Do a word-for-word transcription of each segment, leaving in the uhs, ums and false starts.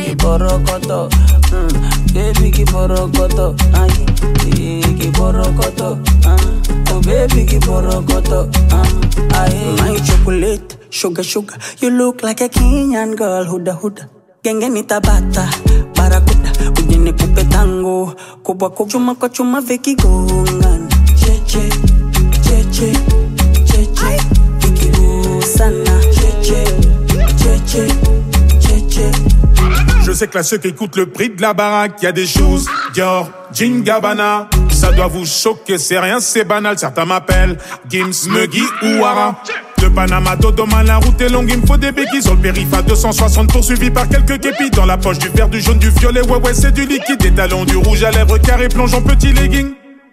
ki borokoto, mm, baby ki borokoto, ay, ki borokoto, ah, oh baby ki borokoto, ah, ay. My chocolate, sugar sugar, you look like a Kenyan girl, huda huda. Genge nitabata, barakuda, ujine kupe tango, kubwa kubwa chuma kwa chuma veki gongan. Cheche, cheche, cheche, viki sana, cheche, cheche, cheche. Je sais que là ceux qui écoutent le prix de la baraque, y a des choses, Dior, Jean Gabbana. Ça doit vous choquer, c'est rien, c'est banal. Certains m'appellent Gims, Muggy ou Wara. De Panama, Dodoma, la route est longue, il me faut des béquilles. Sur le périph' à deux cent soixante, poursuivi par quelques képis. Dans la poche du vert, du jaune, du violet, ouais ouais c'est du liquide. Des talons, du rouge à lèvres, carré, plonge en petit legging.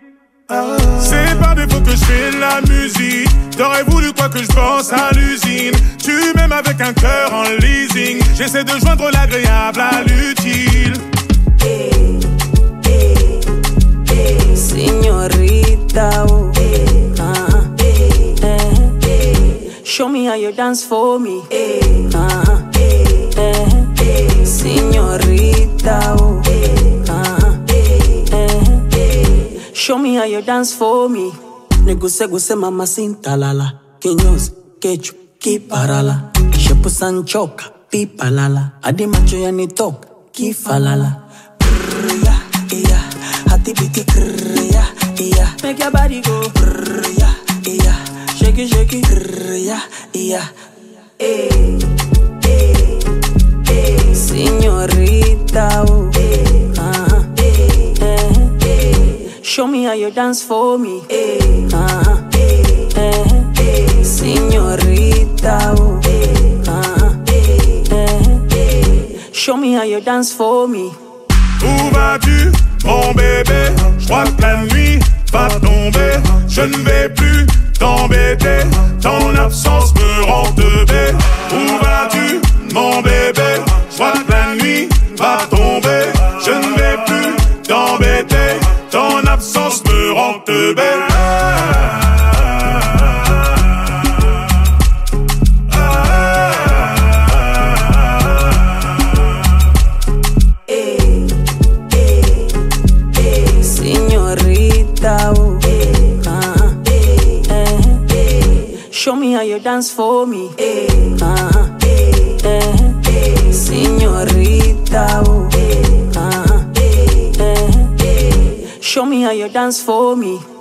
C'est par défaut que je fais la musique. T'aurais voulu quoi que je pense à l'usine. Tu m'aimes avec un cœur en leasing. J'essaie de joindre l'agréable à l'utile. Hey, hey, hey, Signorita, oh. Hey, uh, hey, hey, show me how you dance for me. Hey, uh, hey, hey, Signorita, oh. Hey, uh, hey, hey, show me how you dance for me. Neguse guse mama sintalala, kinyozi, kechu, kiparala. Shepu sanchoka, pipalala. Adi macho yanitoka, kifalala. Brrya, iya, hati biti krrya, iya. Make your body go, brrya, iya. Shake it, shake it, brrya, iya. Hey, hey, hey, Signorita, oh. Hey, uh, hey, hey, hey. Show me how you dance for me. Hey, uh, hey, hey, hey, Signorita, oh. Hey, uh, hey, hey, hey. Show me how you dance for me. Où vas-tu, mon bébé? Je crois que la nuit va tomber. Je ne vais plus t'embêter. Ton absence me rend teubé. Où vas-tu, mon bébé? Je crois que la nuit va tomber. Je ne vais plus t'embêter. Ton absence me rend teubé. Oh. Hey, uh, hey, hey, hey. Show me how you dance for me. Hey, uh, hey, hey, hey. Signorita, oh. Hey, uh, hey, hey, hey. Show me how you dance for me.